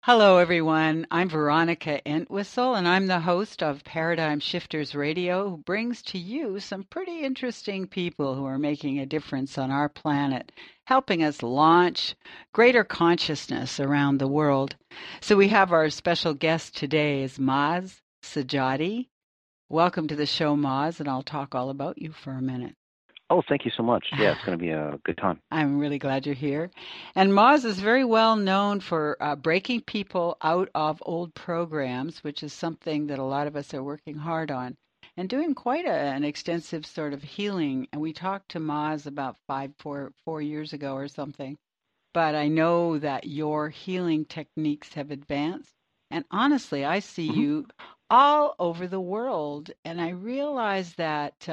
Hello, everyone. I'm Veronica Entwistle, and I'm the host of Paradigm Shifters Radio, who brings to you some pretty interesting people who are making a difference on our planet, helping us launch greater consciousness around the world. So we have our special guest today is Maz Sajadi. Welcome to the show, Maz, and I'll talk all about you for a minute. Oh, thank you so much. Yeah, it's going to be a good time. I'm really glad you're here. And Moz is very well known for breaking people out of old programs, which is something that a lot of us are working hard on, and doing quite an extensive sort of healing. And we talked to Moz about 4 years ago or something. But I know that your healing techniques have advanced. And honestly, I see you all over the world. And I realize that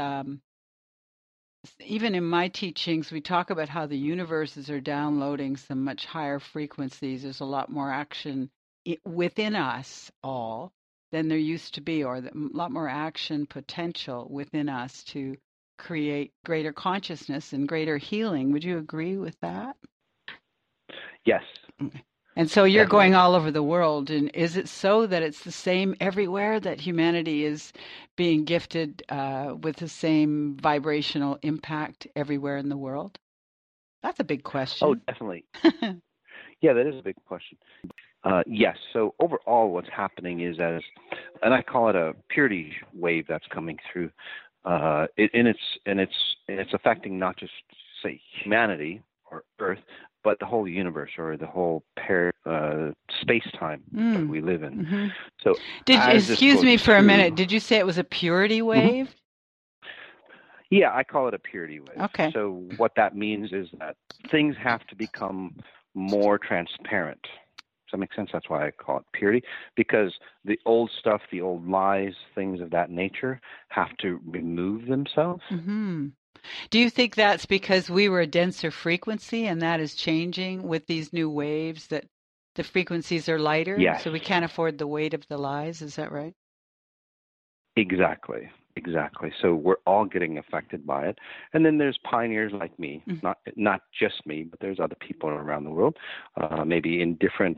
even in my teachings, we talk about how the universes are downloading some much higher frequencies. There's a lot more action within us all than there used to be, or a lot more action potential within us to create greater consciousness and greater healing. Would you agree with that? Yes. And so you're Definitely. going all over the world. And is it so that it's the same everywhere, that humanity is being gifted with the same vibrational impact everywhere in the world? That's a big question. Oh, definitely. Yeah, that is a big question. Yes. So overall, what's happening is and I call it a purity wave that's coming through, and it's affecting not just say humanity or Earth, but the whole universe or the whole space-time that we live in. Mm-hmm. So, excuse me for a minute. Did you say it was a purity wave? Mm-hmm. Yeah, I call it a purity wave. Okay. So what that means is that things have to become more transparent. Does that make sense? That's why I call it purity, because the old stuff, the old lies, things of that nature have to remove themselves. Mm-hmm. Do you think that's because we were a denser frequency and that is changing with these new waves, that the frequencies are lighter? Yes. So we can't afford the weight of the lies. Is that right? Exactly. So we're all getting affected by it. And then there's pioneers like me, not just me, but there's other people around the world, maybe in different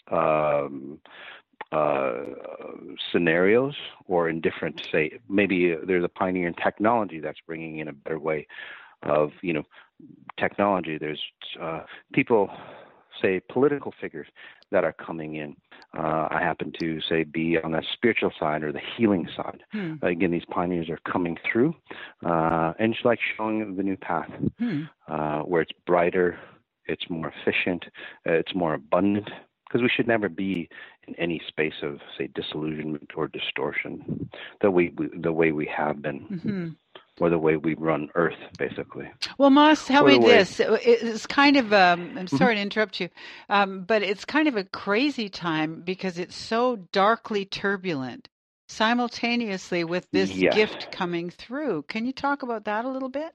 scenarios or in different, say, maybe there's a pioneer in technology that's bringing in a better way of, technology. There's people, say, political figures that are coming in. I happen to, say, be on the spiritual side or the healing side. Again, these pioneers are coming through and just like showing the new path where it's brighter, it's more efficient, it's more abundant, because we should never be in any space of, say, disillusionment or distortion the way we have been. Or the way we run Earth, basically. Well, Moss, tell me this. It's kind of, I'm sorry to interrupt you, but it's kind of a crazy time because it's so darkly turbulent simultaneously with this gift coming through. Can you talk about that a little bit?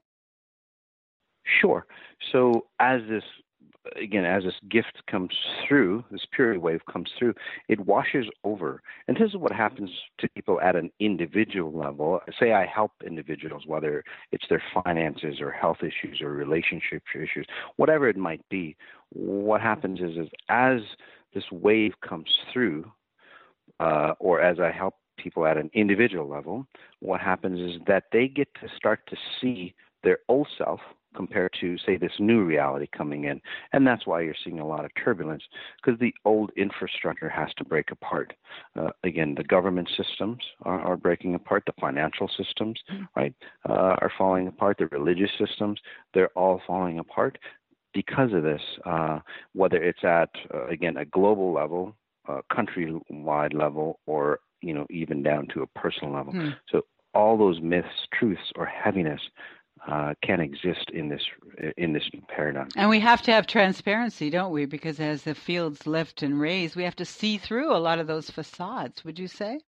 Sure. So as this gift comes through, this purity wave comes through, it washes over. And this is what happens to people at an individual level. Say I help individuals, whether it's their finances or health issues or relationship issues, whatever it might be. What happens is as this wave comes through, or as I help people at an individual level, what happens is that they get to start to see their old self compared to, say, this new reality coming in. And that's why you're seeing a lot of turbulence, because the old infrastructure has to break apart. Again, the government systems are breaking apart. The financial systems, right, are falling apart. The religious systems, they're all falling apart because of this, whether it's at, again, a global level, countrywide level, or, even down to a personal level. So all those myths, truths, or heaviness can exist in this paradigm. And we have to have transparency, don't we? Because as the fields lift and raise, we have to see through a lot of those facades, would you say?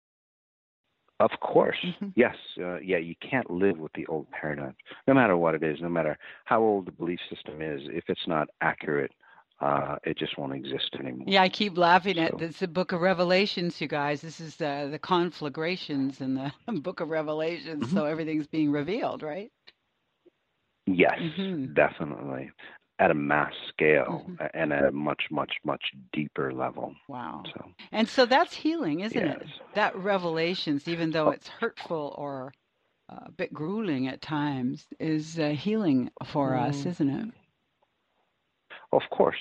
Of course. Yes. You can't live with the old paradigms, no matter what it is, no matter how old the belief system is. If it's not accurate, it just won't exist anymore. Yeah, I keep laughing at this, the Book of Revelations, you guys. This is the conflagrations in the Book of Revelations, so everything's being revealed, right? Yes, definitely. at a mass scale Hmm. and at a much, much, much deeper level. Wow. So, And so that's healing, isn't yes. it? That revelations, even though Oh, it's hurtful or a bit grueling at times, is healing for us, mm, isn't it? of course.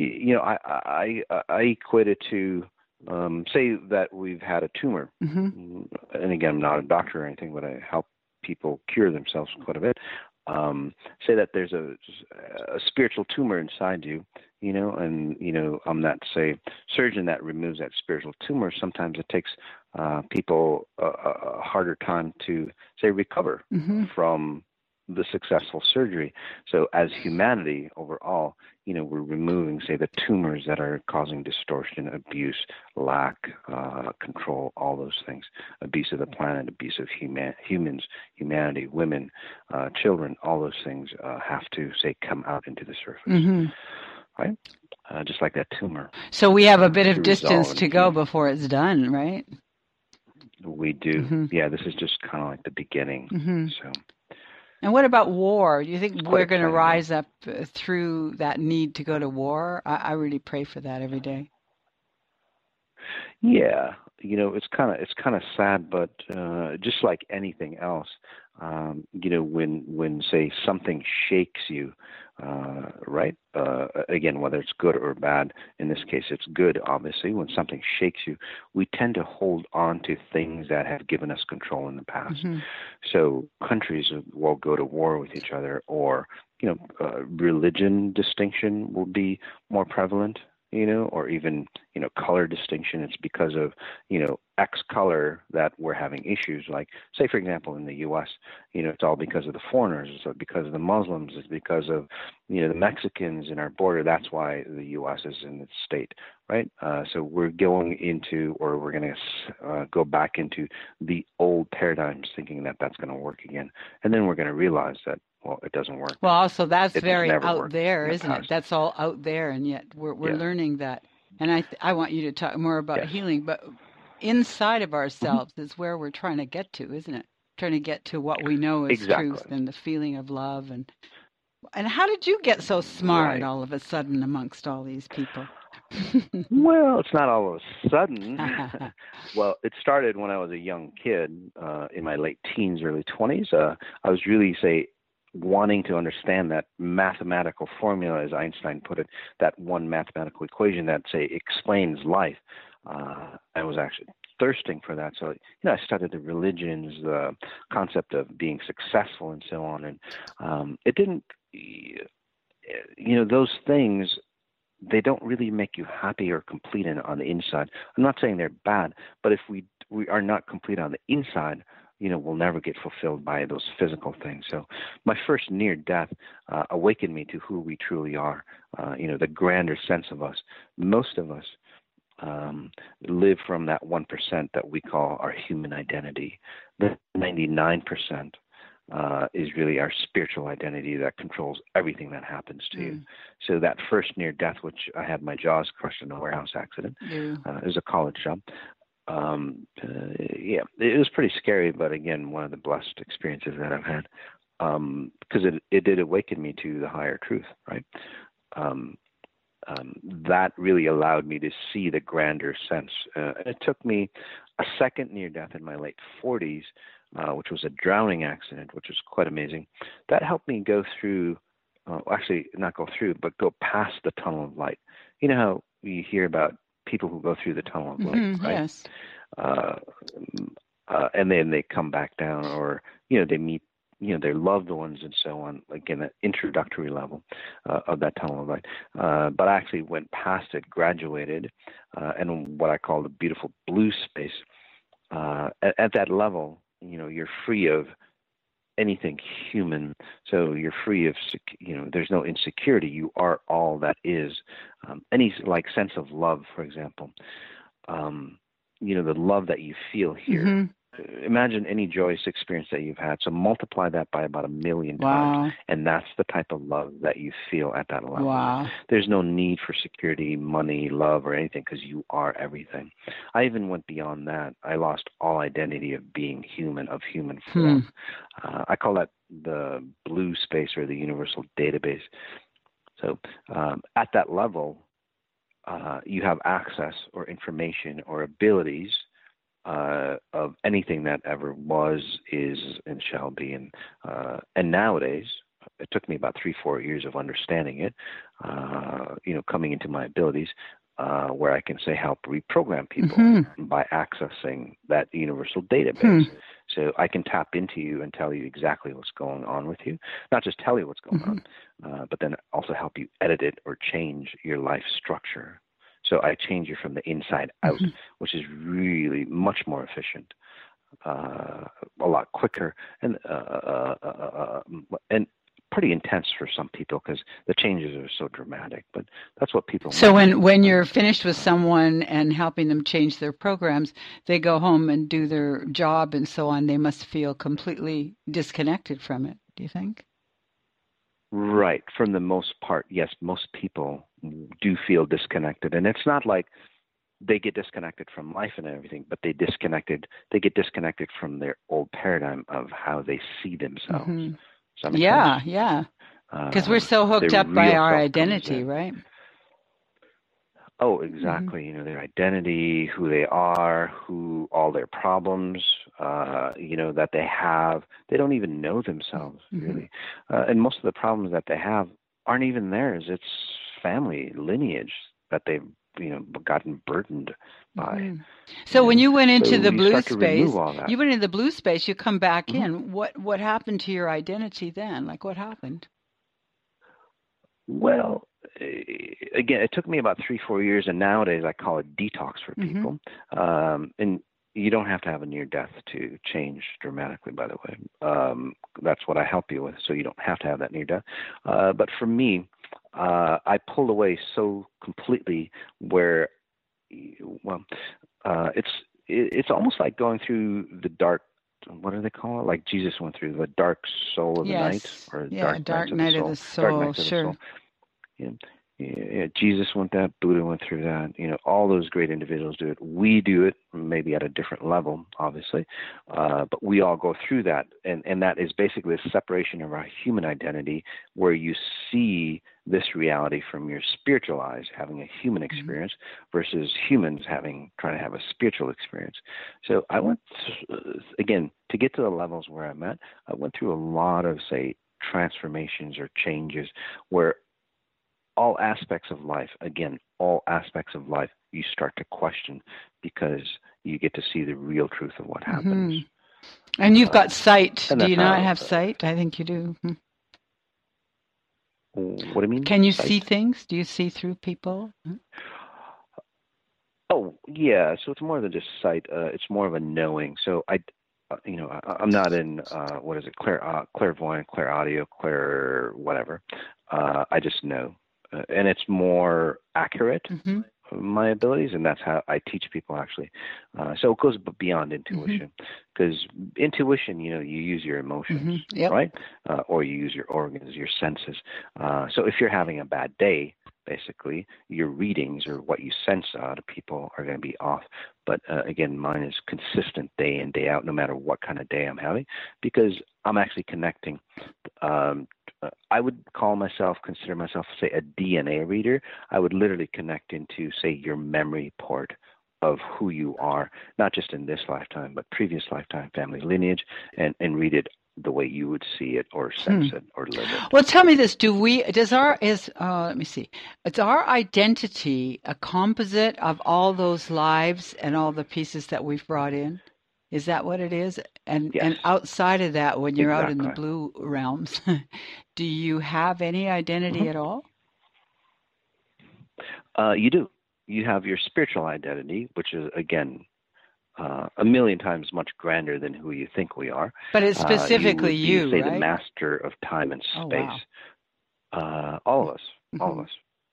I equate it to, say that we've had a tumor. Hmm. And again, I'm not a doctor or anything, but I help people cure themselves quite a bit. Say that there's a spiritual tumor inside you, and I'm that, say, surgeon that removes that spiritual tumor. Sometimes it takes people a harder time to, say, recover Hmm. from the successful surgery. So as humanity overall, we're removing, say, the tumors that are causing distortion, abuse, lack, control, all those things, abuse of the planet, abuse of humans, humanity, women, children, all those things have to, say, come out into the surface, Hmm. right? Just like that tumor, So we have a bit to of resolve distance and to go heal. before it's done, right? We do. Hmm. Yeah, this is just kind of like the beginning. Hmm. So And what about war? Do you it's think quite we're going to exciting, though. rise up through that need to go to war? I really pray for that every day. Yeah, it's kind of sad, but just like anything else, when say something shakes you, right? Again, whether it's good or bad, in this case, it's good. Obviously, when something shakes you, we tend to hold on to things that have given us control in the past. Hmm. So countries will go to war with each other, or religion distinction will be more prevalent, or even, color distinction. It's because of, X color that we're having issues. Like, say, for example, in the U.S., it's all because of the foreigners. It's because of the Muslims. It's because of, the Mexicans in our border. That's why the U.S. is in its state, right? So we're going into, or we're going to go back into the old paradigms, thinking that that's going to work again. And then we're going to realize that, well, it doesn't work. Well, also that's It's very never out worked there, in the isn't it? past. That's all out there, and yet we're Yes. learning that. And I want you to talk more about Yes. healing, but inside of Hmm. ourselves is where we're trying to get to, isn't it? Trying to get to what we know is truth Exactly. and the feeling of love. And how did you get so smart Right. all of a sudden amongst all these people? Well, it's not all of a sudden. Well, it started when I was a young kid, in my late teens, early 20s. I was really, say, wanting to understand that mathematical formula, as Einstein put it, that one mathematical equation that, say, explains life. I was actually thirsting for that. So, I studied the religions, the concept of being successful, and so on. And it didn't, those things, they don't really make you happy or complete on the inside. I'm not saying they're bad, but if we are not complete on the inside, we'll never get fulfilled by those physical things. So my first near death awakened me to who we truly are. The grander sense of us. Most of us live from that 1% that we call our human identity. The 99% is really our spiritual identity that controls everything that happens to you. Mm. So that first near death, which I had my jaws crushed in a warehouse accident, You. it was a college job. Yeah, it was pretty scary, but again, one of the blessed experiences that I've had, because it did awaken me to the higher truth, right? Um, that really allowed me to see the grander sense. It took me a second near death in my late 40s, which was a drowning accident, which was quite amazing. That helped me go through, actually, not go through, but go past the tunnel of light. You know how you hear about people who go through the tunnel of light, Hmm. right? Yes. Uh, and then they come back down, or they meet their loved ones and so on, again, an introductory level of that tunnel of light. But I actually went past it, graduated, and what I call the beautiful blue space. At that level, you're free of anything human. So you're free of, there's no insecurity. You are all that is. Any like sense of love, for example, the love that you feel here. Hmm. Imagine any joyous experience that you've had. So multiply that by about 1,000,000 times, Wow. and that's the type of love that you feel at that level. Wow. There's no need for security, money, love, or anything, because you are everything. I even went beyond that. I lost all identity of being human, of human Hmm. form. I call that the blue space, or the universal database. So at that level, you have access or information or abilities of anything that ever was, is, and shall be. And nowadays, it took me about 3-4 years of understanding it, coming into my abilities, where I can say help reprogram people by accessing that universal database. So I can tap into you and tell you exactly what's going on with you, not just tell you what's going on, but then also help you edit it or change your life structure. So I change you from the inside out, which is really much more efficient, a lot quicker, and pretty intense for some people because the changes are so dramatic. But that's what people. So when you're finished with someone and helping them change their programs, they go home and do their job and so on. They must feel completely disconnected from it. Do you think? Right. For the most part, yes, most people do feel disconnected. And it's not like they get disconnected from life and everything, but they get disconnected from their old paradigm of how they see themselves. Does that make sense? Yeah. Because we're so hooked up by our identity, right? Oh, exactly. Their identity, who they are, all their problems, that they have. They don't even know themselves, really. And most of the problems that they have aren't even theirs. It's family lineage that they've, gotten burdened by. So when you went into the blue space, you come back in. What happened to your identity then? Like, what happened? Well, again, it took me about 3-4 years, and nowadays I call it detox for people. And you don't have to have a near death to change dramatically, by the way. That's what I help you with, so you don't have to have that near death. But for me, I pulled away so completely where, it's almost like going through the dark. What do they call it? Like Jesus went through the dark soul of the night, or dark night of the soul. Sure. Yeah, Jesus went that. Buddha went through that. All those great individuals do it. We do it, maybe at a different level, obviously, but we all go through that, and that is basically a separation of our human identity, where you see this reality from your spiritual eyes, having a human experience, versus humans trying to have a spiritual experience. So I went, again, to get to the levels where I'm at, I went through a lot of, say, transformations or changes where all aspects of life, you start to question, because you get to see the real truth of what happens. And you've got sight. Do you not have sight? I think you do. What do you mean? Can you see things? Do you see through people? Oh, yeah. So it's more than just sight. It's more of a knowing. So I'm not in, clairvoyant, clairaudio, clair whatever. I just know. And it's more accurate, my abilities, and that's how I teach people, actually. So it goes beyond intuition, because intuition, you use your emotions, right? Or you use your organs, your senses. So if you're having a bad day, basically, your readings or what you sense out of people are going to be off. But again, mine is consistent day in, day out, no matter what kind of day I'm having, because I'm actually connecting. I would consider myself, say, a DNA reader. I would literally connect into, say, your memory port of who you are, not just in this lifetime, but previous lifetime, family lineage, and read it the way you would see it or sense it or live it. Well, tell me this: let me see. Is our identity a composite of all those lives and all the pieces that we've brought in? Is that what it is? And yes. And outside of that, when you're out in the blue realms, do you have any identity at all? You do. You have your spiritual identity, which is, again, a million times much grander than who you think we are. But it's specifically you would be, say, right? the master of time and space. Oh, wow. All of us. All of us.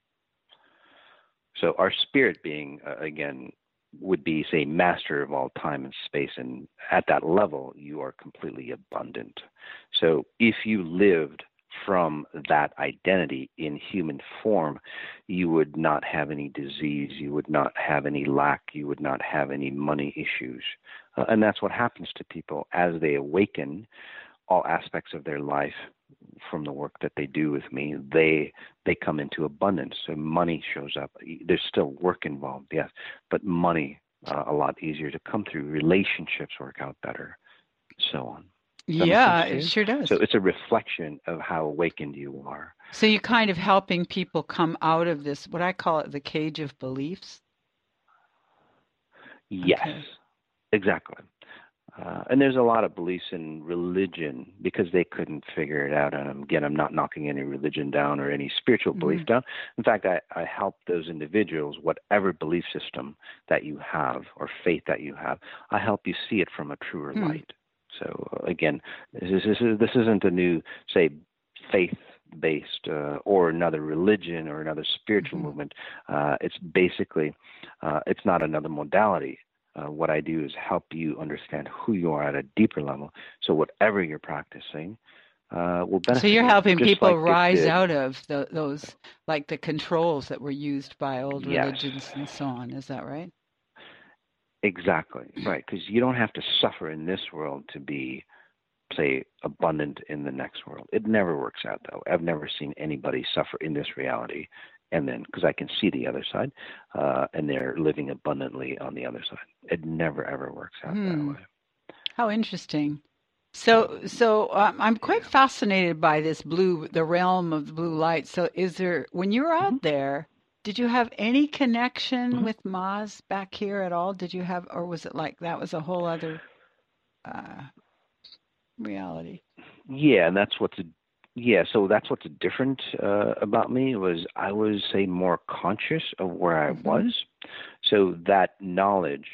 So our spirit being, again, would be, say, master of all time and space. And at that level, you are completely abundant. So if you lived from that identity in human form, you would not have any disease, you would not have any lack, you would not have any money issues. And that's what happens to people as they awaken. All aspects of their life from the work that they do with me, they come into abundance. So money shows up. There's still work involved, yes, but money a lot easier to come through. Relationships work out better, so on. Yeah, it sure does. So it's a reflection of how awakened you are. So you're kind of helping people come out of this, what I call it, the cage of beliefs? Yes, okay. Exactly. And there's a lot of beliefs in religion because they couldn't figure it out. And again, I'm not knocking any religion down or any spiritual belief down. In fact, I help those individuals, whatever belief system that you have or faith that you have, I help you see it from a truer light. So again, this isn't a new, say, faith-based or another religion or another spiritual movement. It's basically, it's not another modality. What I do is help you understand who you are at a deeper level. So whatever you're practicing will benefit. So you're helping people rise out of those, like the controls that were used by old religions and so on. Is that right? Exactly, right. Because you don't have to suffer in this world to be, say, abundant in the next world. It never works out, though. I've never seen anybody suffer in this reality and then, because I can see the other side, and they're living abundantly on the other side. It never, ever works out that way. How interesting. So I'm quite fascinated by this the realm of the blue light. So when you were out there, did you have any connection with Maz back here at all? Did you have, or was it like that was a whole other reality? Yeah, and that's what's different about me was I was, say, more conscious of where I was. So that knowledge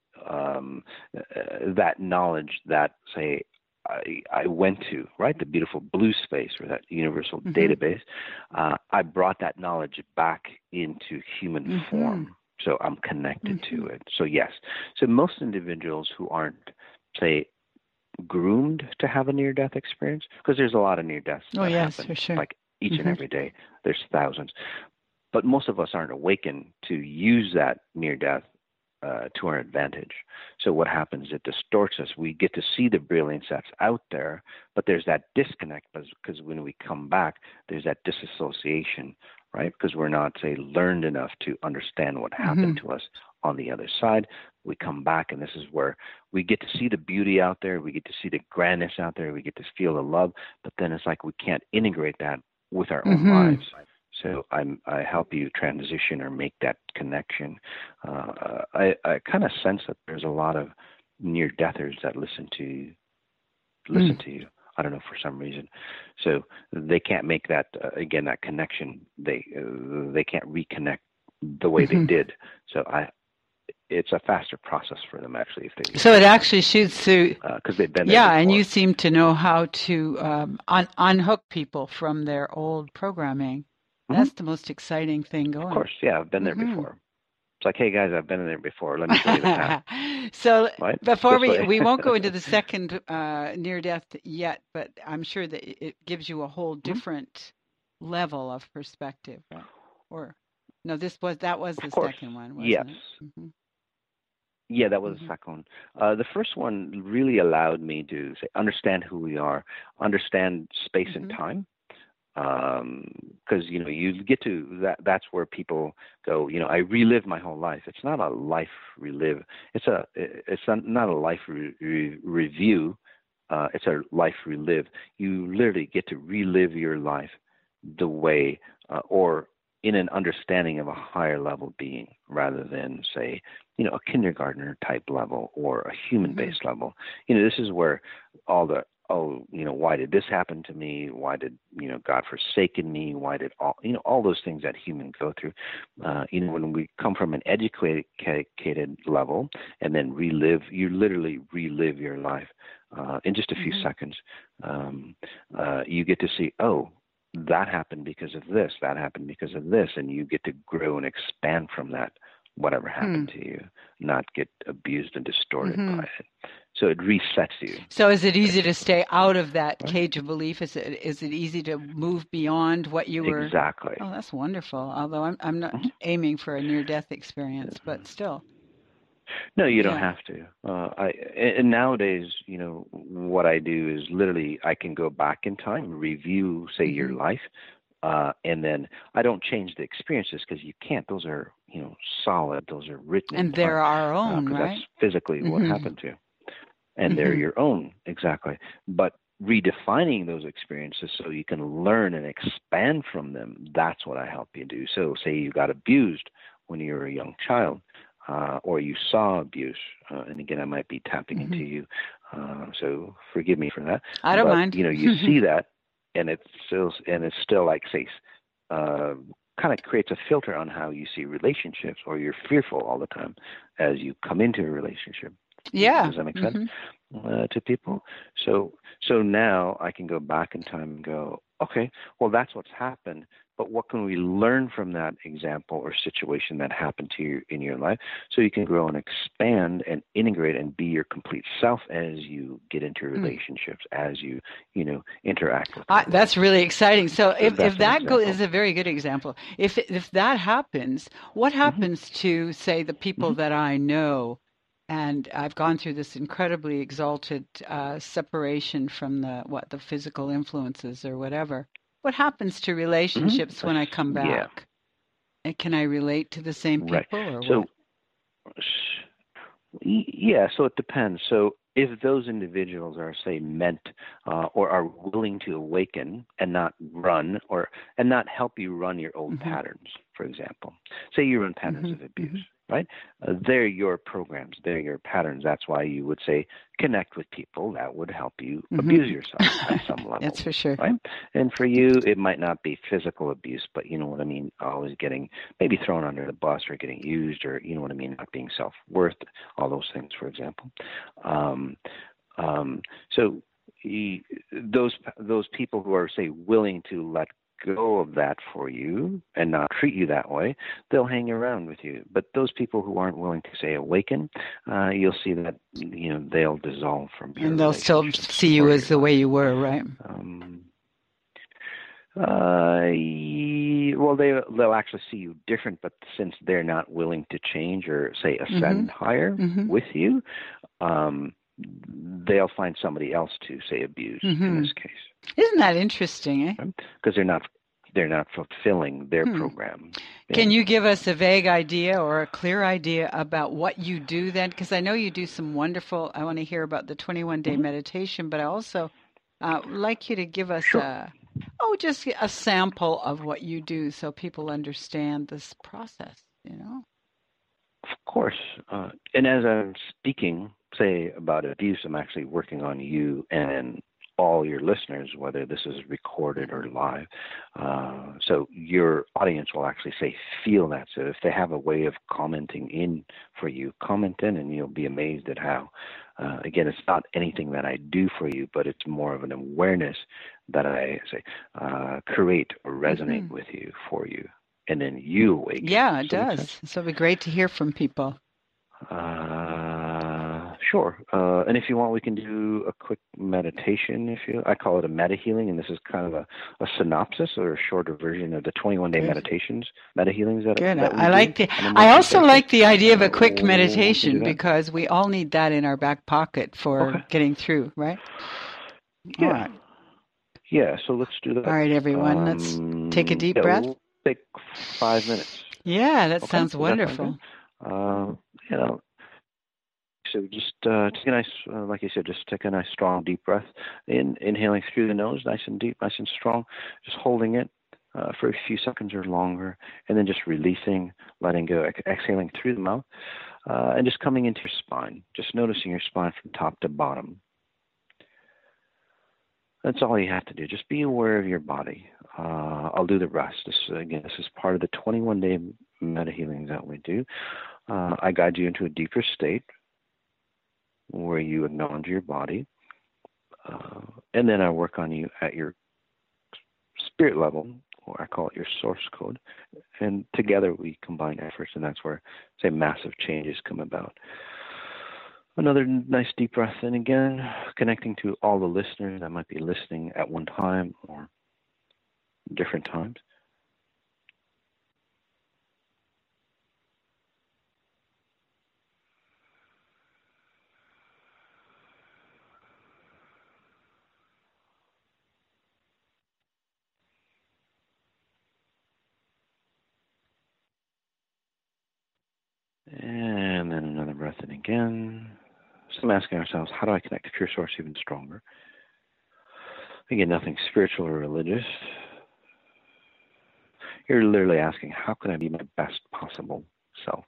that, say, I went to, right, the beautiful blue space or that universal database, I brought that knowledge back into human form. So I'm connected to it. So yes. So most individuals who aren't, say, groomed to have a near-death experience, because there's a lot of near-deaths that happen, for sure. like each and every day. There's thousands. But most of us aren't awakened to use that near-death to our advantage. So what happens, it distorts us. We get to see the brilliance that's out there, but there's that disconnect because when we come back, there's that disassociation, right? Because we're not, say, learned enough to understand what happened to us on the other side. We come back, and this is where we get to see the beauty out there. We get to see the grandness out there. We get to feel the love, but then it's like we can't integrate that with our own lives. So I help you transition or make that connection. I kind of sense that there's a lot of near-deathers that listen to you. I don't know, for some reason. So they can't make that, again, that connection. They can't reconnect the way they did. So it's a faster process for them, actually. So it actually shoots through. Because they've been there Yeah, before. and you seem to know how to unhook people from their old programming. That's the most exciting thing going. Of course, yeah, I've been there before. It's like, hey guys, I've been there before. Let me show you the path. So right? Before we won't go into the second near death yet, but I'm sure that it gives you a whole different level of perspective, right? Or no, that was the second one, wasn't it? Yeah, that was the second one. The first one really allowed me to, say, understand who we are, understand space and time. Because, you get to that's where people go, I relive my whole life. It's not a life relive. It's not a life review. It's a life relive. You literally get to relive your life the way, or in an understanding of a higher level being rather than, say, a kindergartner type level or a human-based level. This is where all the, why did this happen to me? Why did, God forsaken me? Why did all those things that humans go through? When we come from an educated level and then you literally relive your life in just a few seconds. You get to see, that happened because of this, that happened because of this, and you get to grow and expand from that, whatever happened to you, not get abused and distorted by it. So it resets you. So is it easy to stay out of that cage of belief? Is it easy to move beyond what you were? Exactly. Oh, that's wonderful. Although I'm not aiming for a near-death experience, but still. No, you don't Yeah. have to. And nowadays, what I do is literally I can go back in time, review, say, your Hmm. life, and then I don't change the experiences because you can't. Those are, solid. Those are written in And they're time our own, because that's right? physically what Hmm. happened to you, and they're Hmm. your own exactly. But redefining those experiences so you can learn and expand from them. That's what I help you do. So, say you got abused when you were a young child, or you saw abuse, and again, I might be tapping Hmm. into you, so forgive me for that. I don't But mind. you see that, and it's still like, say, uh, kind of creates a filter on how you see relationships, or you're fearful all the time as you come into a relationship. Yeah. Does that make sense Hmm. to people? So now I can go back in time and go, okay, well, that's what's happened. But what can we learn from that example or situation that happened to you in your life, so you can grow and expand and integrate and be your complete self as you get into relationships, as you interact with people. That's really exciting. So if That's an that is example. a very good example. If that happens, what Hmm. happens to, say, the people Hmm. that I know, and I've gone through this incredibly exalted separation from the physical influences or whatever. What happens to Hmm. relationships when I come Yeah, back? And can I relate to the same right. people or what? So yeah, so it depends. So if those individuals are, say, meant or are willing to awaken and not run, or and not help you run your old Hmm. patterns, for example, say you run patterns Hmm. of abuse, Hmm. right? They're your programs, they're your patterns. That's why you would say connect with people that would help you Hmm. abuse yourself at some level, That's for sure. right? And for you, it might not be physical abuse, but you know what I mean, always getting maybe thrown under the bus or getting used, or you know what I mean, not being self-worth, all those things, for example. Um, so those people who are, say, willing to let go of that for you and not treat you that way, they'll hang around with you. But those people who aren't willing to, say, awaken, you'll see that they'll dissolve from your And they'll still relationships see you or as your the way life. you were, right? Um, well, they'll actually see you different, but since they're not willing to change or, say, Hmm. ascend higher Hmm. with you, um, they'll find somebody else to, say, abuse in Hmm. this case, Isn't that interesting, eh? because they're not fulfilling their Hmm. program. Yeah. Can you give us a vague idea or a clear idea about what you do then? Because I know you do some wonderful, I want to hear about the 21-day Hmm. meditation, but I also like you to give us Sure. just a sample of what you do so people understand this process, you know? Of course. And as I'm speaking, say, about abuse, I'm actually working on you and all your listeners, whether this is recorded or live. So your audience will actually, say, feel that. So if they have a way of commenting in for you, comment in, and you'll be amazed at how. Again, it's not anything that I do for you, but it's more of an awareness that I, say, create or resonate Hmm. with you, for you, and then you awaken. Yeah, it Does that make sense? does. So it'd be great to hear from people. Sure. And if you want, we can do a quick meditation. I call it a meta healing, and this is kind of a synopsis or a shorter version of the 21-day Good. meditations, meta healings that Good. that we I do like the. on a I monthly also basis. like the idea of a quick We can do meditation that. because we all need that in our back pocket for Okay. getting through, right? All Yeah. right. Yeah. So let's do All that. right, everyone. Let's take a deep Yeah, breath. we'll take 5 minutes. Yeah, that Okay. sounds Does that sound good? wonderful. You know, So just take a nice, like you said, just take a nice strong deep breath. Inhaling through the nose, nice and deep, nice and strong. Just holding it for a few seconds or longer, and then just releasing, letting go, exhaling through the mouth, and just coming into your spine. Just noticing your spine from top to bottom. That's all you have to do. Just be aware of your body. I'll do the rest. This is part of the 21-day meta healings that we do. I guide you into a deeper state where you acknowledge your body, and then I work on you at your spirit level, or I call it your source code, and together we combine efforts, and that's where, say, massive changes come about. Another nice deep breath in again, connecting to all the listeners that might be listening at one time or different times. And then another breath in again. So I'm asking ourselves, how do I connect to pure source even stronger? Again, nothing spiritual or religious. You're literally asking, how can I be my best possible self?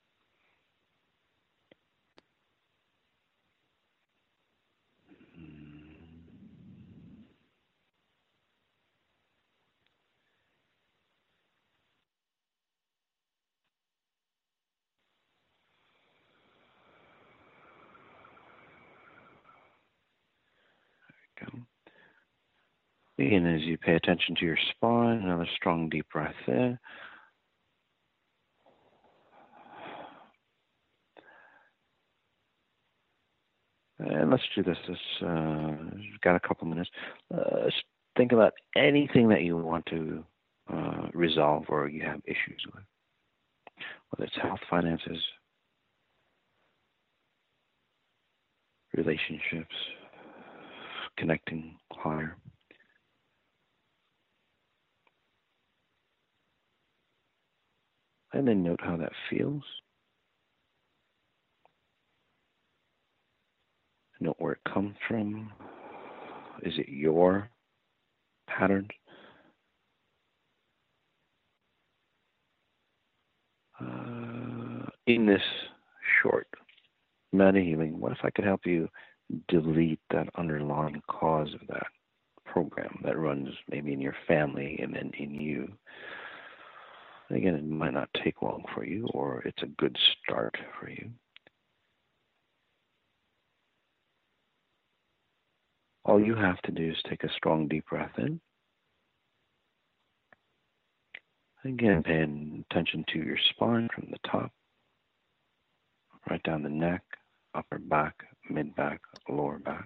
Go. Begin as you pay attention to your spine, another strong deep breath in. And let's do this. We've got a couple minutes. Just think about anything that you want to resolve or you have issues with, whether it's health, finances, relationships, connecting higher. And then note how that feels. Note where it comes from. Is it your patterns? In this short meta healing, what if I could help you delete that underlying cause of that program that runs maybe in your family and then in you? Again, it might not take long for you, or it's a good start for you. All you have to do is take a strong deep breath in. Again, paying attention to your spine from the top, right down the neck, upper back, mid back, lower back.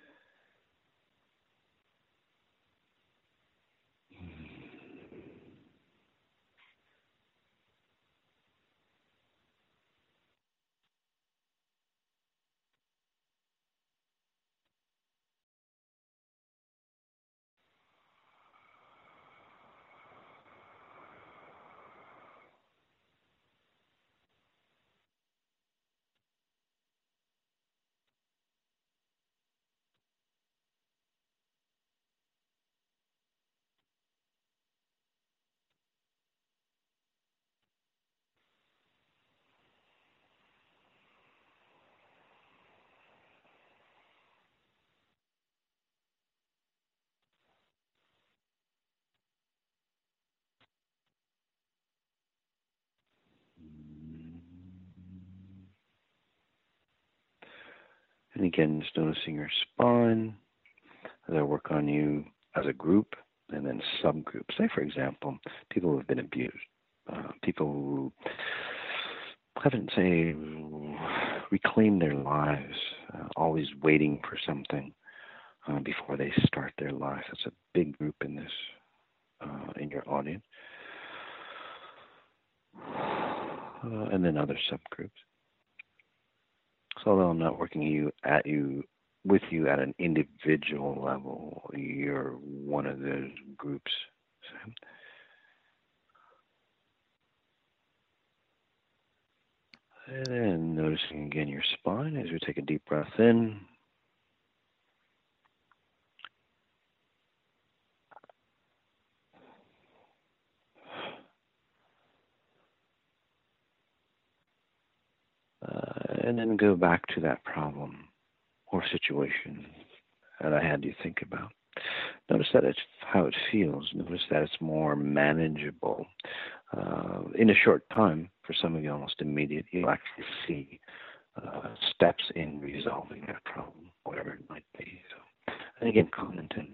And again, just noticing your spine as I work on you as a group and then subgroups. Say, for example, people who have been abused, people who haven't, say, reclaimed their lives, always waiting for something before they start their life. That's a big group in this, in your audience. And then other subgroups. So although I'm not working with you at an individual level, you're one of those groups. And then noticing again your spine as we take a deep breath in. And then go back to that problem or situation that I had you think about. Notice that it's how it feels. Notice that it's more manageable. In a short time, for some of you almost immediate, you'll actually see steps in resolving that problem, whatever it might be. So, and again, commenting.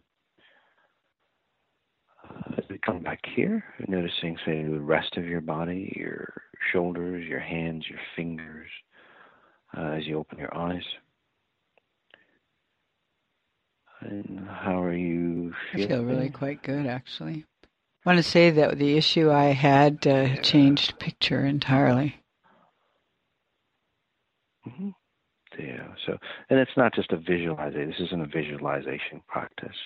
As we come back here, noticing, say, the rest of your body, your shoulders, your hands, your fingers, as you open your eyes. And how are you feeling? I feel really quite good, actually. I want to say that the issue I had changed picture entirely. Mm-hmm. Yeah. So, and it's not just a visualization. This isn't a visualization practice.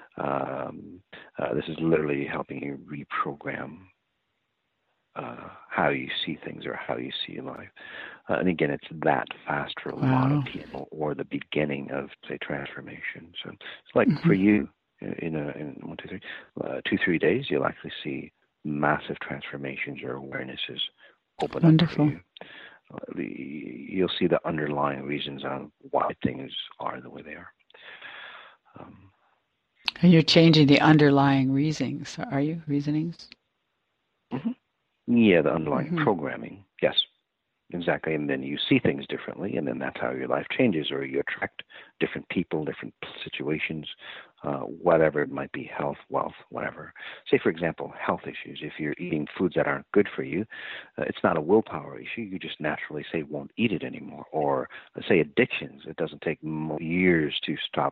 This is literally helping you reprogram how you see things or how you see life. And again, it's that fast for a lot of Wow. people, or the beginning of, say, transformation. So it's like Hmm. for you, in 2-3 days, you'll actually see massive transformations or awarenesses open up for Wonderful. you. You'll see the underlying reasons on why things are the way they are. Um, And you're changing the underlying reasonings, are you? Reasonings? mhm. Yeah, the underlying Hmm. programming. Yes, exactly. And then you see things differently, and then that's how your life changes, or you attract different people, different situations, whatever it might be, health, wealth, whatever. Say, for example, health issues. If you're eating foods that aren't good for you, it's not a willpower issue. You just naturally say won't eat it anymore. Or let's say addictions. It doesn't take years to stop,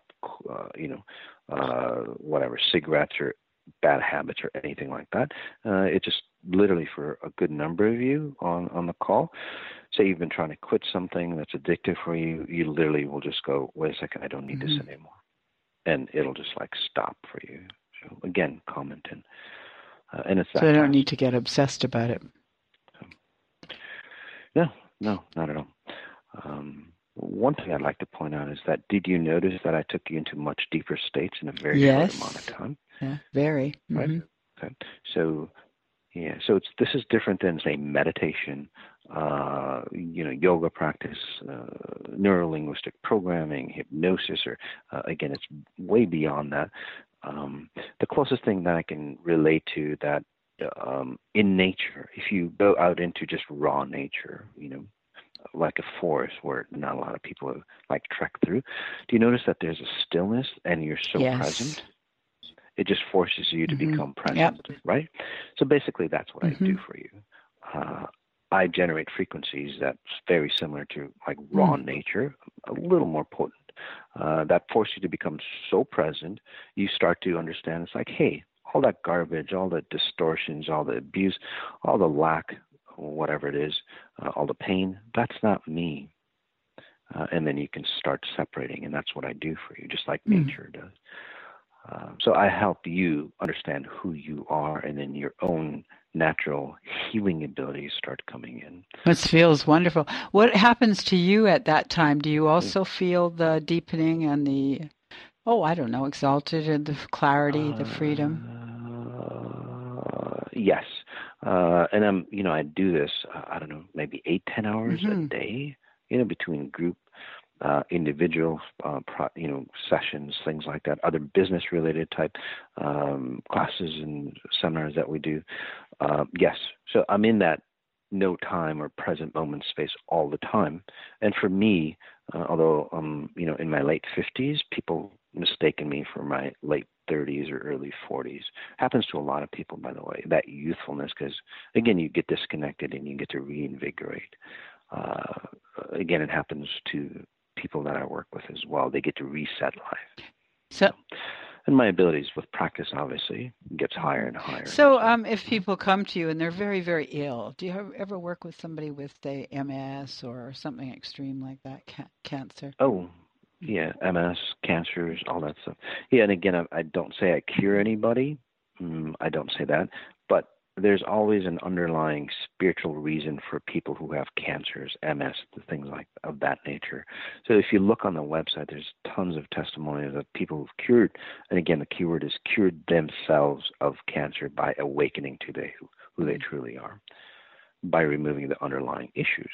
whatever, cigarettes or bad habits or anything like that. It just literally for a good number of you on the call, say you've been trying to quit something that's addictive for you, you literally will just go, wait a second, I don't need this Hmm. anymore. And it'll just like stop for you. So again, comment in. And it's So I that don't fast. need to get obsessed about it. So, no, not at all. One thing I'd like to point out is that, did you notice that I took you into much deeper states in a very short amount of Yes. time? Yeah. Very. Right? Hmm. Okay. So yeah, so this is different than, say, meditation, yoga practice, neuro-linguistic programming, hypnosis, or again, it's way beyond that. The closest thing that I can relate to that, in nature, if you go out into just raw nature, like a forest where not a lot of people like trek through, do you notice that there's a stillness and you're so Yes. present? It just forces you to Hmm. become Yep. present, right? So basically, that's what I Hmm. do for you. Uh, I generate frequencies that's very similar to like raw Mm. nature, a little more potent. That force you to become so present, you start to understand it's like, hey, all that garbage, all the distortions, all the abuse, all the lack, whatever it is, all the pain, that's not me. And then you can start separating, and that's what I do for you, just like Mm. nature does. So I help you understand who you are, and then your own natural healing abilities start coming in. This feels wonderful. What happens to you at that time? Do you Mm. also feel the deepening and the, oh, I don't know, exalted and the clarity, the freedom? Yes. And I do this, I don't know, maybe 8-10 hours a Hmm. day, between group, individual, sessions, things like that, other business-related type classes and seminars that we do. Yes. So I'm in that no time or present moment space all the time. And for me, although in my late 50s, people mistaken me for my late 30s or early 40s. Happens to a lot of people, by the way, that youthfulness, because again, you get disconnected and you get to reinvigorate. Again, it happens to people that I work with as well. They get to reset life. So, And my abilities with practice obviously gets higher and higher. so So if people come to you and they're very, very ill, do you ever work with somebody with, say, MS or something extreme like that, cancer? oh yeah, MS, cancers, all that stuff. Yeah, and again, I don't say I cure anybody. I don't say that, but there's always an underlying spiritual reason for people who have cancers, MS, the things like of that nature. So if you look on the website, there's tons of testimonies of people who've cured, and again, the keyword is cured themselves of cancer by awakening to who they truly are, by removing the underlying issues.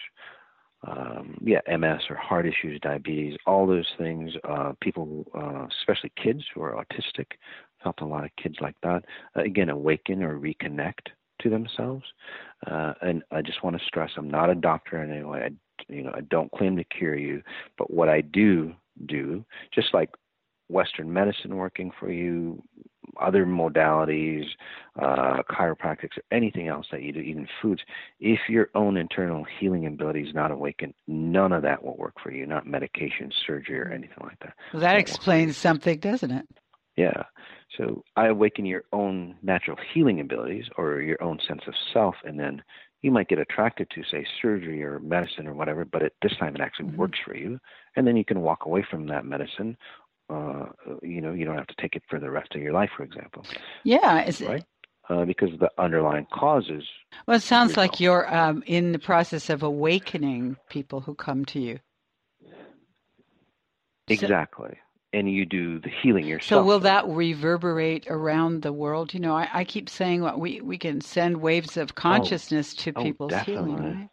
MS or heart issues, diabetes, all those things. People, especially kids who are autistic, helped a lot of kids like that. Again, awaken or reconnect to themselves. And I just want to stress, I'm not a doctor in any way. I don't claim to cure you, but what I do, just like Western medicine working for you, other modalities, chiropractics, or anything else that you do, even foods, if your own internal healing ability is not awakened, none of that will work for you, not medication, surgery, or anything like that. Well, that Won't work for you. explains something, doesn't it? Yeah. So I awaken your own natural healing abilities or your own sense of self, and then you might get attracted to, say, surgery or medicine or whatever, but this time it actually Hmm. works for you. And then you can walk away from that medicine. You don't have to take it for the rest of your life, for example. Yeah. Is it, Right? because the underlying causes. Well, it sounds like you're in the process of awakening people who come to you. Exactly. And you do the healing yourself. So will that reverberate around the world? I keep saying we can send waves of consciousness to people's healing, right?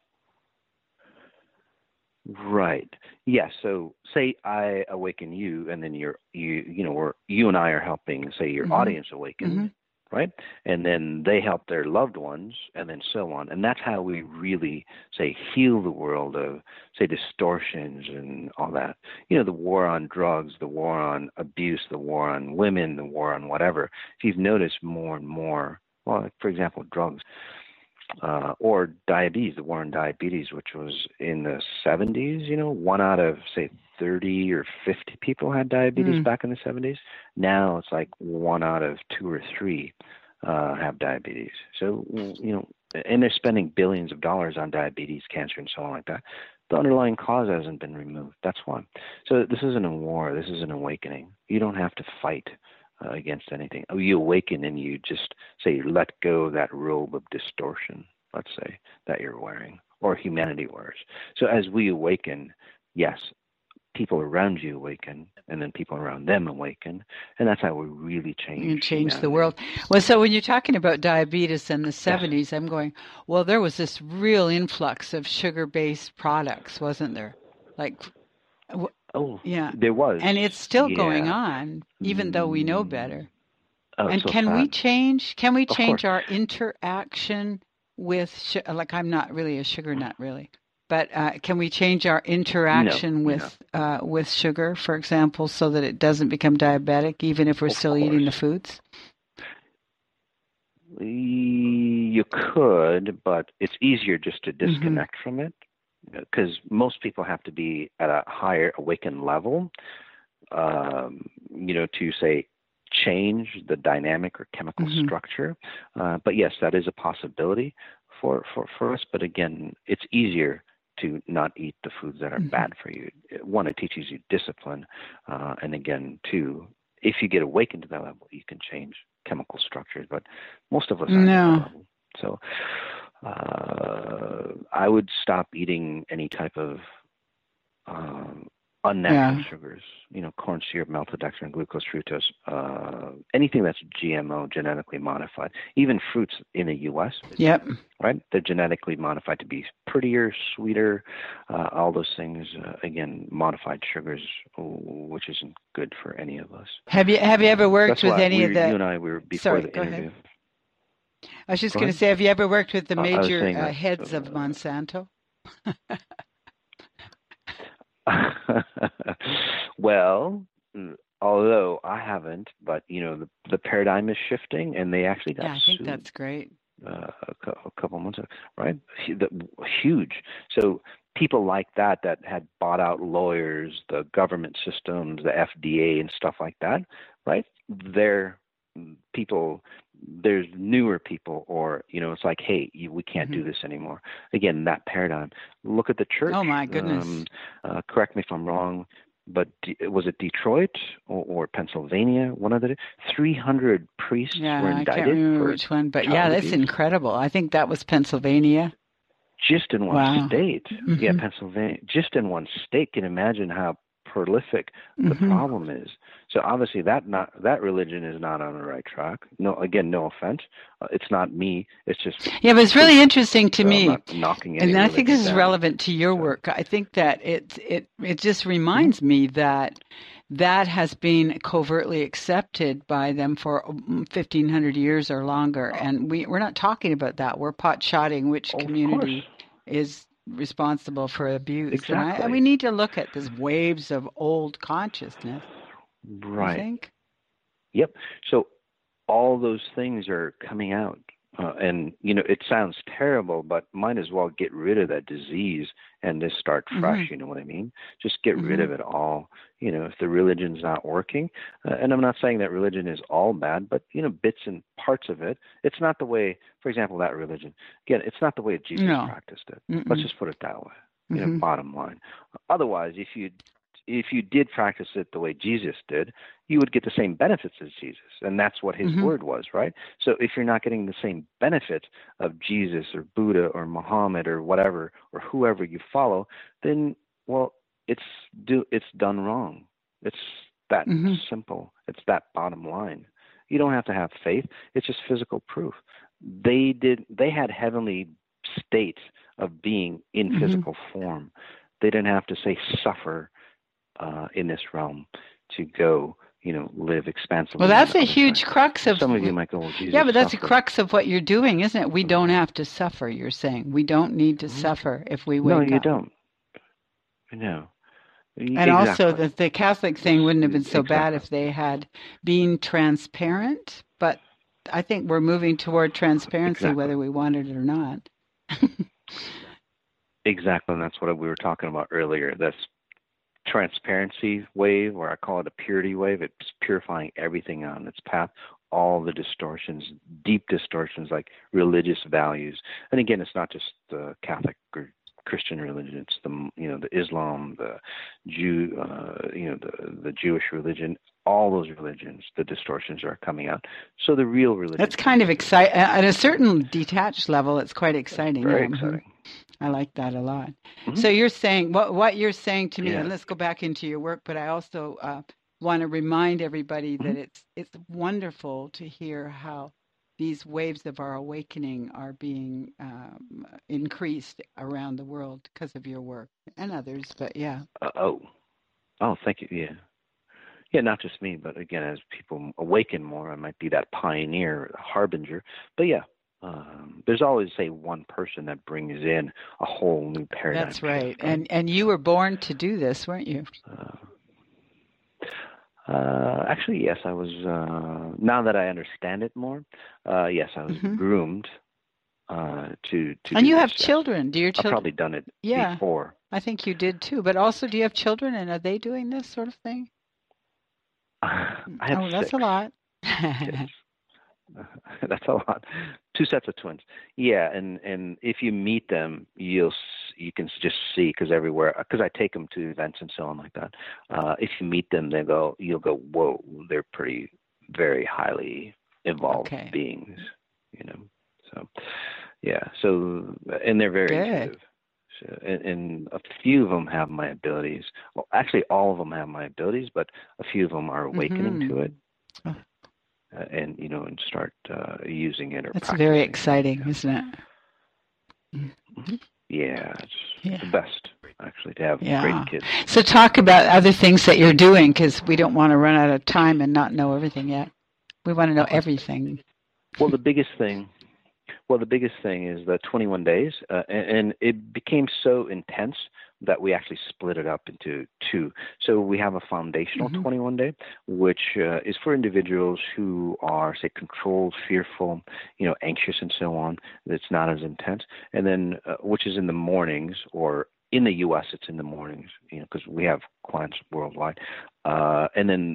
Right. Yes. So say I awaken you, and then you and I are helping, say, your audience awaken, right? And then they help their loved ones, and then so on. And that's how we really, say, heal the world of, say, distortions and all that. The war on drugs, the war on abuse, the war on women, the war on whatever. If you've noticed more and more, well, like, for example, drugs, or diabetes, the war on diabetes, which was in the 70s, 1 out of, say, 30 or 50 people had diabetes back in the 70s. Now it's like 1 out of 2 or 3 have diabetes. So, and they're spending billions of dollars on diabetes, cancer, and so on like that. The underlying cause hasn't been removed. That's why. So this isn't a war. This is an awakening. You don't have to fight against anything. You awaken and you just say, let go of that robe of distortion, let's say, that you're wearing, or humanity wears. So as we awaken, yes, people around you awaken, and then people around them awaken, and that's how we really change the world. Well, so when you're talking about diabetes in the 70s, I'm going, well, there was this real influx of sugar-based products, wasn't there? Yeah, there was, and it's still going on, even though we know better. And so can we change? Can we change our interaction with? I'm not really a sugar nut, really, but can we change our interaction with sugar, for example, so that it doesn't become diabetic, even if we're still eating the foods? You could, but it's easier just to disconnect from it. Because most people have to be at a higher awakened level, to say change the dynamic or chemical structure. But yes, that is a possibility for us. But again, it's easier to not eat the foods that are bad for you. One, it teaches you discipline, and again, two, if you get awakened to that level, you can change chemical structures. But most of us aren't at that level. So. I would stop eating any type of unnatural sugars, corn syrup, maltodextrin, glucose, fructose, anything that's GMO, genetically modified. Even fruits in the U.S., right? They're genetically modified to be prettier, sweeter, all those things. Again, modified sugars, which isn't good for any of us. Have you ever worked with any of the? You and I were before the interview. Ahead. I was just going to say, have you ever worked with the major heads of Monsanto? Well, although I haven't, but the paradigm is shifting, and they actually got I think that's great. A couple months ago, right? Huge. So people like that had bought out lawyers, the government systems, the FDA, and stuff like that, right? They're people. There's newer people, or it's like, hey, we can't do this anymore. Again, that paradigm. Look at the church. Oh my goodness. Correct me if I'm wrong, but was it Detroit or Pennsylvania? One of the 300 priests were indicted. I can't remember which one, but that's abuse. Incredible. I think that was Pennsylvania. Just in one state. Yeah, Pennsylvania. Just in one state. Can you imagine how prolific the problem is? So obviously that religion is not on the right track. No, again, no offense. It's not me. It's just but it's really interesting to me. I'm not knocking and I think this is down. Relevant to your work. I think that it just reminds me that has been covertly accepted by them for 1,500 years or longer, and we're not talking about that. We're pot-shotting which community is responsible for abuse. Exactly. And we need to look at these waves of old consciousness. Right. I think. Yep. So all those things are coming out. And, it sounds terrible, but might as well get rid of that disease and just start fresh. You know what I mean? Just get rid of it all. If the religion's not working, and I'm not saying that religion is all bad, but, bits and parts of it, it's not the way, for example, that religion. Again, it's not the way Jesus practiced it. Let's just put it that way. Bottom line. Otherwise, if you if you did practice it the way Jesus did, you would get the same benefits as Jesus. And that's what his word was, right? So if you're not getting the same benefit of Jesus or Buddha or Muhammad or whatever, or whoever you follow, then, well, it's done wrong. It's that simple. It's that bottom line. You don't have to have faith. It's just physical proof. They had heavenly states of being in physical form. They didn't have to say suffer in this realm to go, live expansively. Well, that's a huge crux of... Some of you might go, well, Jesus, yeah, but that's suffered. a crux of what you're doing, isn't it? We don't have to suffer, you're saying. We don't need to suffer if we wake up. No, you don't. No. And also the Catholic thing wouldn't have been so bad if they had been transparent, but I think we're moving toward transparency whether we want it or not. Exactly, and that's what we were talking about earlier. This transparency wave, or I call it a purity wave, it's purifying everything on its path, all the distortions, deep distortions like religious values. And again, it's not just the Catholic or Christian religion, it's the Islam, the Jew, the Jewish religion, all those religions, the distortions are coming out. So the real religion. That's kind of exciting. At a certain detached level, it's quite exciting. Very exciting. I like that a lot. So you're saying, what you're saying to me, and let's go back into your work, but I also want to remind everybody that it's wonderful to hear how these waves of our awakening are being increased around the world because of your work and others, but yeah. Thank you. Yeah, not just me, but again, as people awaken more, I might be that pioneer, harbinger. But yeah, there's always, say, one person that brings in a whole new paradigm. That's right. And you were born to do this, weren't you? Actually, yes, I was. Now that I understand it more, yes, I was groomed to. And you have children. Do your children? I've probably done it before. I think you did too. But also, do you have children, and are they doing this sort of thing? I have that's 6. a lot. That's a lot. 2 sets of twins. Yeah, and if you meet them, you can just see, because I take them to events and so on like that. If you meet them, you'll go, whoa, they're pretty, very highly evolved beings, So, yeah. So, and they're very intuitive. So, and a few of them have my abilities. Well, actually, all of them have my abilities, but a few of them are awakening to it. And start using it or that's very exciting, isn't it? Yeah, it's the best, actually, to have great kids. So talk about other things that you're doing, because we don't want to run out of time and not know everything yet. We want to know everything. Well, the biggest thing is the 21 days, and it became so intense that we actually split it up into 2. So we have a foundational 21 day, which is for individuals who are, say, controlled, fearful, anxious, and so on. It's not as intense. And then, which is in the mornings, or in the U.S., it's in the mornings, because we have clients worldwide. And then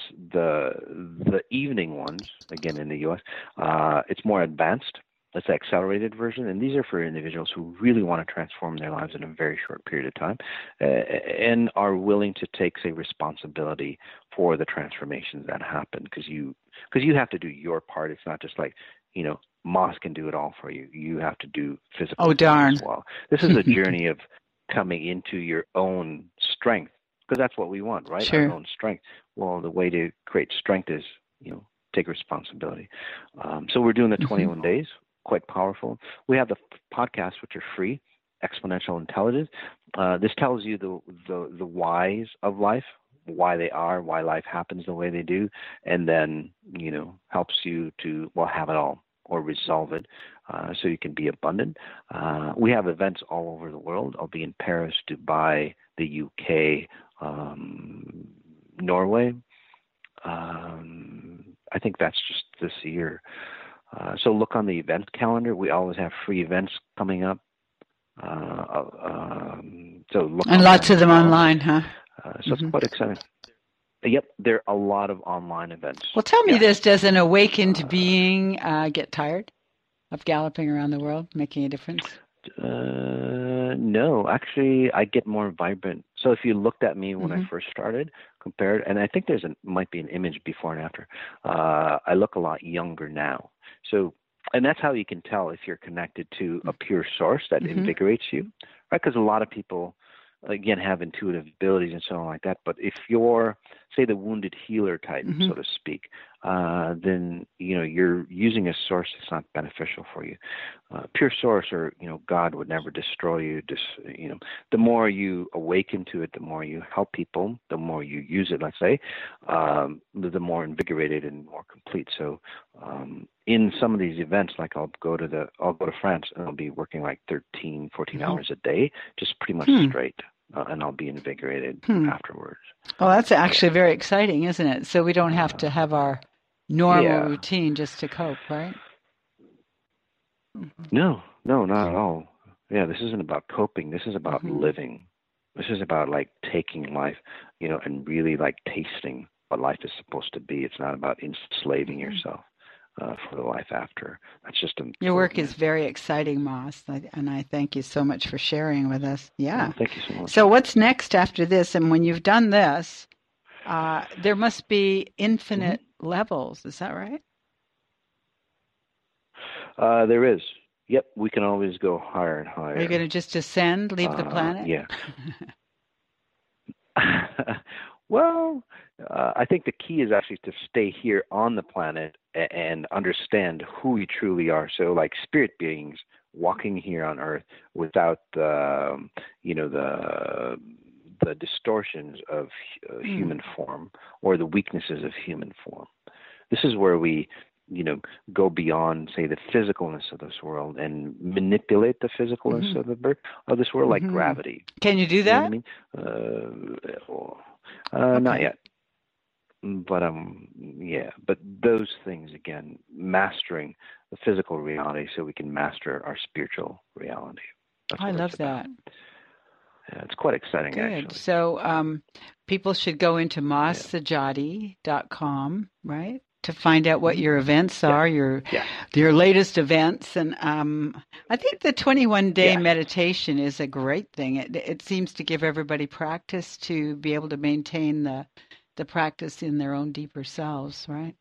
the evening ones, again in the U.S., it's more advanced. It's the accelerated version, and these are for individuals who really want to transform their lives in a very short period of time, and are willing to take, say, responsibility for the transformations that happen, because you have to do your part. It's not just like, Moss can do it all for you. You have to do physical things as well. This is a journey of coming into your own strength, because that's what we want, right? Sure. Our own strength. Well, the way to create strength is, take responsibility. So we're doing the 21 days. Quite powerful. We have the podcasts, which are free, Exponential Intelligence. This tells you the whys of life, why they are, why life happens the way they do, and then helps you to have it all or resolve it, so you can be abundant. We have events all over the world. I'll be in Paris, Dubai, the UK, Norway. I think that's just this year. So look on the event calendar. We always have free events coming up. So look, and lots of them online, huh? So it's quite exciting. Yep, there are a lot of online events. Well, tell me this: does an awakened being get tired of galloping around the world, making a difference? No, actually, I get more vibrant So if you looked at me when Mm-hmm. I first started, compared, and I think might be an image before and after. I look a lot younger now. So, and that's how you can tell if you're connected to a pure source that Mm-hmm. invigorates you, right? Because a lot of people, again, have intuitive abilities and so on like that. But if you're, say, the wounded healer type, Mm-hmm. so to speak, then you're using a source that's not beneficial for you. Pure source, or God would never destroy you. The more you awaken to it, the more you help people, the more you use it. Let's say, the more invigorated and more complete. So, in some of these events, like I'll go to France and I'll be working like 13, 14 Mm-hmm. hours a day, just pretty much straight, and I'll be invigorated afterwards. Well, that's actually very exciting, isn't it? So we don't have to have our normal Yeah. routine just to cope, right? Mm-hmm. No, not at all. Yeah, this isn't about coping. This is about Mm-hmm. living. This is about like taking life, and really like tasting what life is supposed to be. It's not about enslaving yourself for the life after. That's just a Your total work is myth. very exciting, Moss, and I thank you so much for sharing with us. Yeah. Well, thank you so much. So what's next after this? And when you've done this, there must be infinite levels. Is that right? There is. Yep, we can always go higher and higher. Are you going to just descend, leave the planet? Yeah. Well, I think the key is actually to stay here on the planet and understand who we truly are. So, like spirit beings walking here on Earth without the distortions of human form or the weaknesses of human form. This is where we go beyond, say, the physicalness of this world and manipulate the physicalness of this world, like gravity. Can you do that? You know what I mean? Not yet. But yeah. But those things, again, mastering the physical reality so we can master our spiritual reality. That's I what love it's about. that. Yeah, it's quite exciting, Good. actually. So people should go into mossajati.com, right, to find out what your events are, your latest events. And I think the 21-day meditation is a great thing. It seems to give everybody practice to be able to maintain the practice in their own deeper selves, right?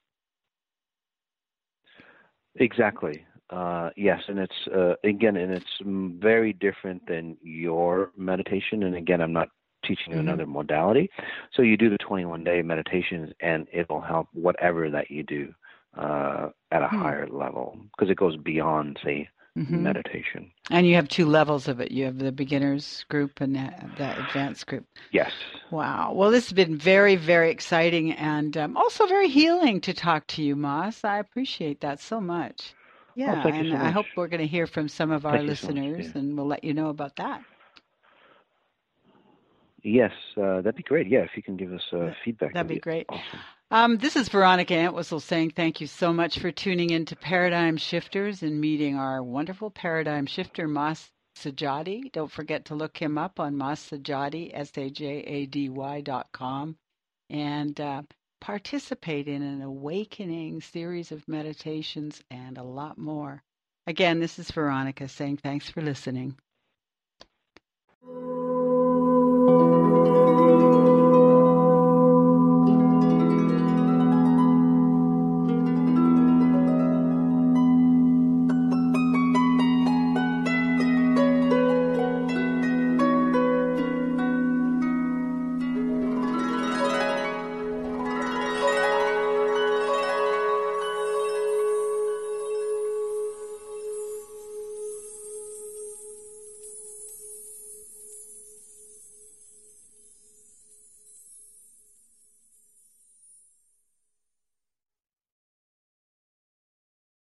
Exactly. Yes, and it's it's very different than your meditation. And again, I'm not teaching you another modality. So you do the 21-day meditations, and it'll help whatever that you do at a higher level, because it goes beyond, say, meditation. And you have two levels of it. You have the beginners group and the advanced group. Yes. Wow. Well, this has been very, very exciting and also very healing to talk to you, Moss. I appreciate that so much. Yeah, thank you so much. I hope we're going to hear from some of our listeners, and we'll let you know about that. Yes, that'd be great. Yeah, if you can give us feedback. That'd be great. Awesome. This is Veronica Entwistle saying thank you so much for tuning in to Paradigm Shifters and meeting our wonderful paradigm shifter, Moss Sajati. Don't forget to look him up on Moss Sajati, SAJADY.com, and participate in an awakening series of meditations and a lot more. Again, this is Veronica saying thanks for listening.